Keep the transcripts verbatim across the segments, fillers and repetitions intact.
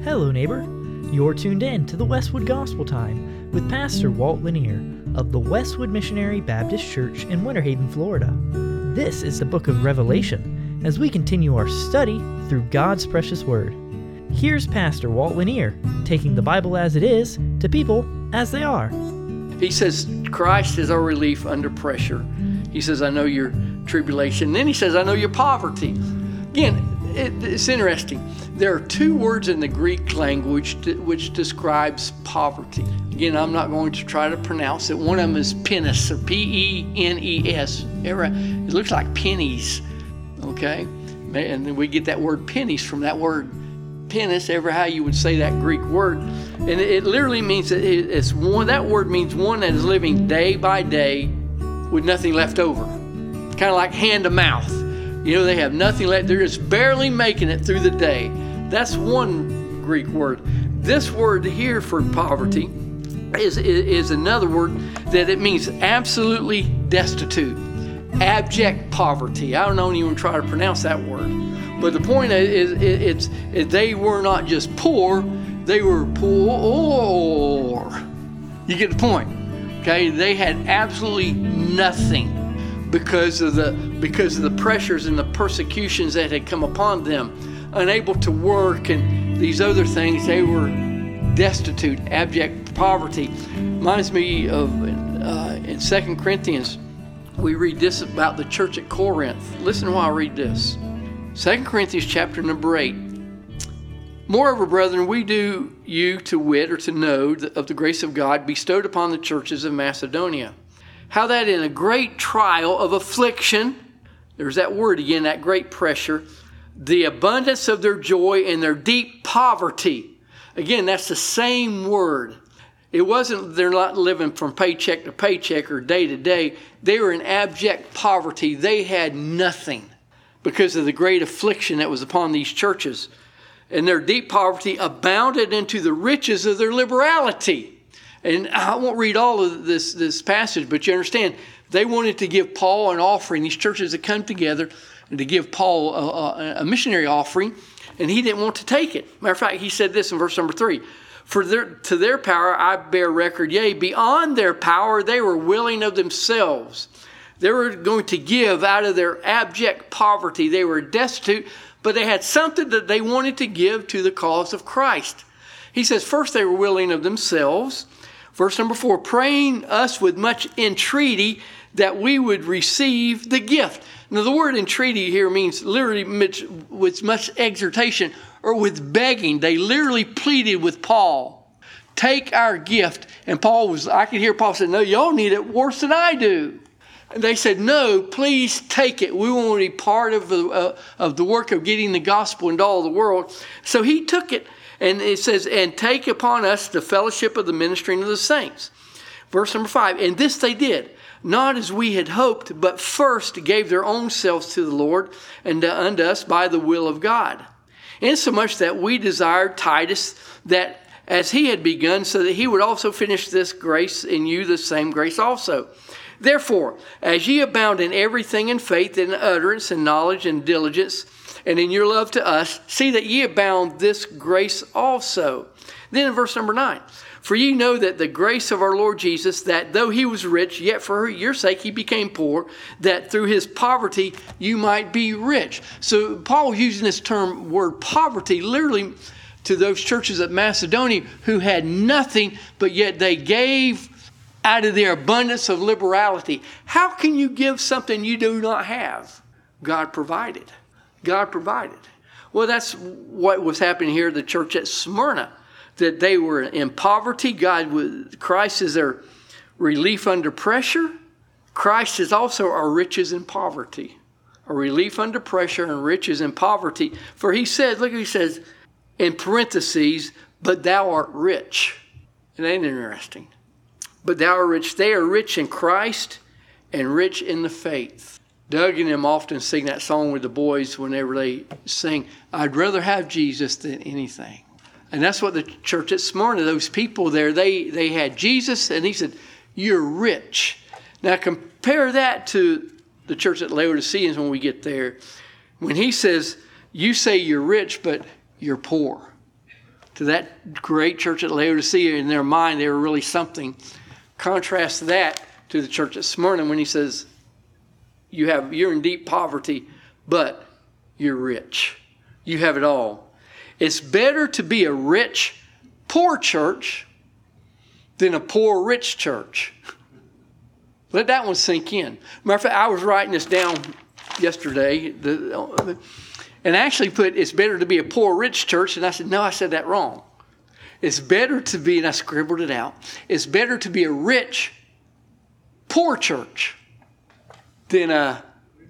Hello, neighbor. You're tuned in to the Westwood Gospel Time with Pastor Walt Lanier of the Westwood Missionary Baptist Church in Winter Haven, Florida. This is the book of Revelation as we continue our study through God's precious word. Here's Pastor Walt Lanier taking the Bible as it is to people as they are. He says, Christ is our relief under pressure. He says, I know your tribulation. And then he says, I know your poverty. Again, it, it's interesting. There are two words in the Greek language to, which describes poverty. Again, I'm not going to try to pronounce it. One of them is penis, or P E N E S. It looks like pennies, okay? And then we get that word pennies from that word penis, ever how you would say that Greek word. And it, it literally means that it, it's one, that word means one that is living day by day with nothing left over. Kind of like hand to mouth. You know, they have nothing left. They're just barely making it through the day. That's one Greek word. This word here for poverty is, is another word that it means absolutely destitute, abject poverty. I don't even try to pronounce that word. But the point is, it's, it's they were not just poor, they were poor. You get the point, okay? They had absolutely nothing because of the because of the pressures and the persecutions that had come upon them. Unable to work and these other things, they were destitute, abject poverty. Reminds me of uh, in Second Corinthians, we read this about the church at Corinth. Listen while I read this. Second Corinthians chapter number eight. Moreover, brethren, we do you to wit or to know of the grace of God bestowed upon the churches of Macedonia. How that in a great trial of affliction, there's that word again, that great pressure, the abundance of their joy and their deep poverty. Again, that's the same word. It wasn't they're not living from paycheck to paycheck or day to day. They were in abject poverty. They had nothing because of the great affliction that was upon these churches. And their deep poverty abounded into the riches of their liberality. And I won't read all of this, this passage, but you understand, they wanted to give Paul an offering. These churches had come together and to give Paul a, a, a missionary offering, and he didn't want to take it. Matter of fact, he said this in verse number three. For their, to their power I bear record, yea, beyond their power they were willing of themselves. They were going to give out of their abject poverty. They were destitute, but they had something that they wanted to give to the cause of Christ. He says, first they were willing of themselves. Verse number four, praying us with much entreaty that we would receive the gift. Now the word entreaty here means literally with much exhortation or with begging. They literally pleaded with Paul, take our gift. And Paul was, I could hear Paul say, no, y'all need it worse than I do. And they said, no, please take it. We want to be part of the, uh, of the work of getting the gospel into all the world. So he took it. And it says, and take upon us the fellowship of the ministering of the saints. Verse number five, and this they did, not as we had hoped, but first gave their own selves to the Lord and unto us by the will of God. Insomuch that we desired Titus that as he had begun, so that he would also finish this grace in you, the same grace also. Therefore, as ye abound in everything in faith and utterance and knowledge and diligence, and in your love to us, see that ye abound this grace also. Then in verse number nine, for ye know that the grace of our Lord Jesus, that though he was rich, yet for your sake he became poor, that through his poverty you might be rich. So Paul was using this term, word poverty, literally to those churches at Macedonia who had nothing, but yet they gave out of their abundance of liberality. How can you give something you do not have? God provided. God provided. Well, that's what was happening here at the church at Smyrna, that they were in poverty. God, was, Christ is their relief under pressure. Christ is also our riches in poverty, a relief under pressure and riches in poverty. For he said, look what he says in parentheses, but thou art rich. It ain't interesting. But thou art rich. They are rich in Christ and rich in the faith. Doug and them often sing that song with the boys whenever they sing, I'd rather have Jesus than anything. And that's what the church at Smyrna, those people there, they, they had Jesus, and he said, you're rich. Now compare that to the church at Laodiceans when we get there. When he says, you say you're rich, but you're poor. to that great church at Laodicea. In their mind, they were really something. Contrast that to the church at Smyrna when he says, you have, you're in deep poverty, but you're rich. You have it all. It's better to be a rich, poor church than a poor, rich church. Let that one sink in. Matter of fact, I was writing this down yesterday, the, and actually put, it's better to be a poor, rich church. And I said, no, I said that wrong. It's better to be, and I scribbled it out, it's better to be a rich, poor church than a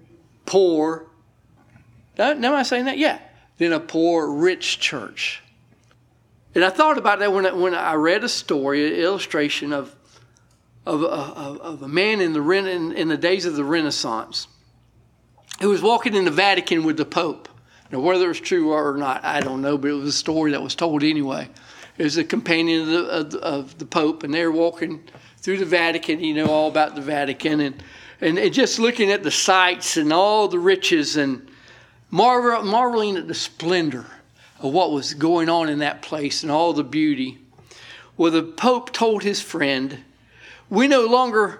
poor, now am I saying that? Yeah. Than a poor, rich church. And I thought about that when I, when I read a story, an illustration of of, of, of a man in the in, in the days of the Renaissance who was walking in the Vatican with the Pope. Now, whether it's true or not, I don't know, but it was a story that was told anyway. It was a companion of the, of, of the Pope, and they were walking through the Vatican. You know all about the Vatican, and and, and just looking at the sights and all the riches and marvel, marveling at the splendor of what was going on in that place and all the beauty. Well, the Pope told his friend, we no longer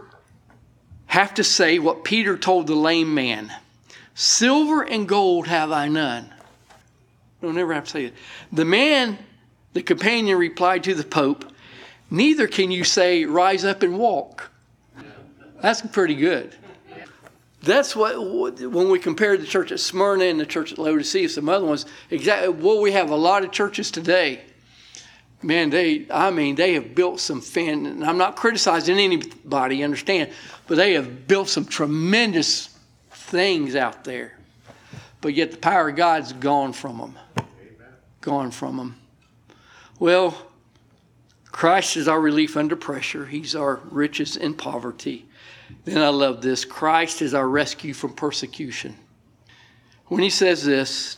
have to say what Peter told the lame man. Silver and gold have I none. Don't ever have to say it. The man, the companion, replied to the Pope, neither can you say, rise up and walk. That's pretty good. That's what, when we compare the church at Smyrna and the church at Laodicea, some other ones, exactly. Well, we have a lot of churches today. Man, they, I mean, they have built some fan, and I'm not criticizing anybody, understand, but they have built some tremendous things out there. But yet the power of God's gone from them. Amen. Gone from them. Well, Christ is our relief under pressure. He's our riches in poverty. Then I love this. Christ is our rescue from persecution. When he says this,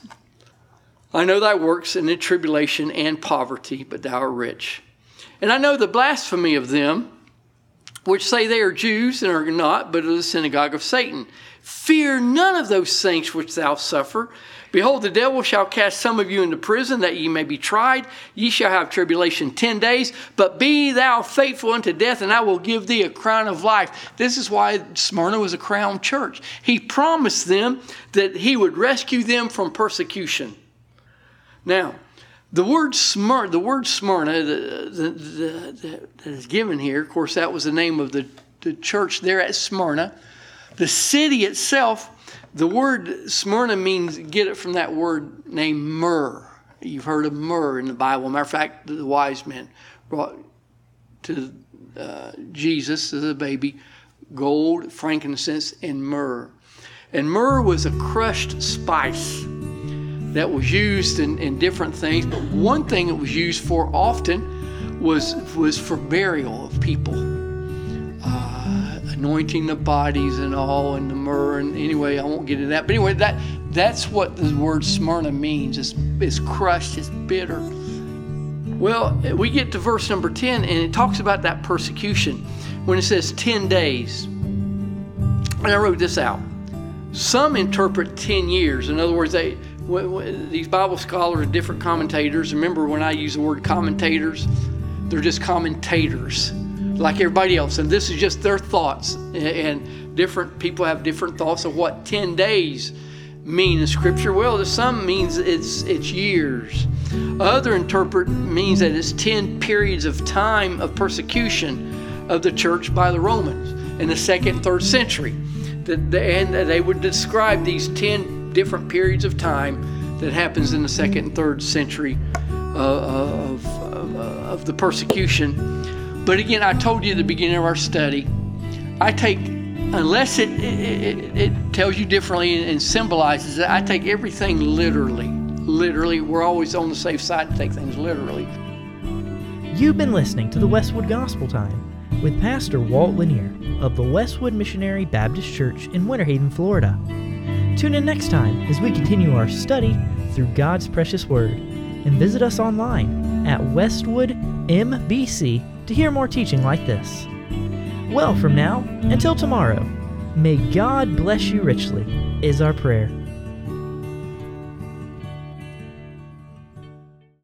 I know thy works in the tribulation and poverty, but thou art rich. And I know the blasphemy of them, which say they are Jews and are not, but of the synagogue of Satan. Fear none of those things which thou suffer. Behold, the devil shall cast some of you into prison, that ye may be tried. Ye shall have tribulation ten days, but be thou faithful unto death, and I will give thee a crown of life. This is why Smyrna was a crown church. He promised them that he would rescue them from persecution. Now, the word Smyrna, the word Smyrna the, the, the, that is given here, of course, that was the name of the, the church there at Smyrna. The city itself, the word Smyrna means, get it from that word named myrrh. You've heard of myrrh in the Bible. Matter of fact, the wise men brought to uh, Jesus as a baby gold, frankincense, and myrrh. And myrrh was a crushed spice that was used in, in different things. But one thing it was used for often was, was for burial of people. Uh, anointing the bodies and all, and the myrrh. And anyway, I won't get into that. But anyway, that that's what the word Smyrna means. It's, it's crushed, it's bitter. Well, we get to verse number ten, and it talks about that persecution. When it says ten days. And I wrote this out. Some interpret ten years. In other words, they these Bible scholars, different commentators. Remember when I use the word commentators, they're just commentators like everybody else. And this is just their thoughts. And different people have different thoughts of what ten days mean in Scripture. Well, some means it's it's years. Other interpret means that it's ten periods of time of persecution of the church by the Romans in the second and third century. And they would describe these ten different periods of time that happens in the second and third century uh, of, of, of the persecution. But again, I told you at the beginning of our study, I take, unless it, it, it, it tells you differently and symbolizes it, I take everything literally. Literally, we're always on the safe side to take things literally. You've been listening to the Westwood Gospel Time with Pastor Walt Lanier of the Westwood Missionary Baptist Church in Winter Haven, Florida. Tune in next time as we continue our study through God's precious Word, and visit us online at Westwood M B C to hear more teaching like this. Well, from now until tomorrow, may God bless you richly is our prayer.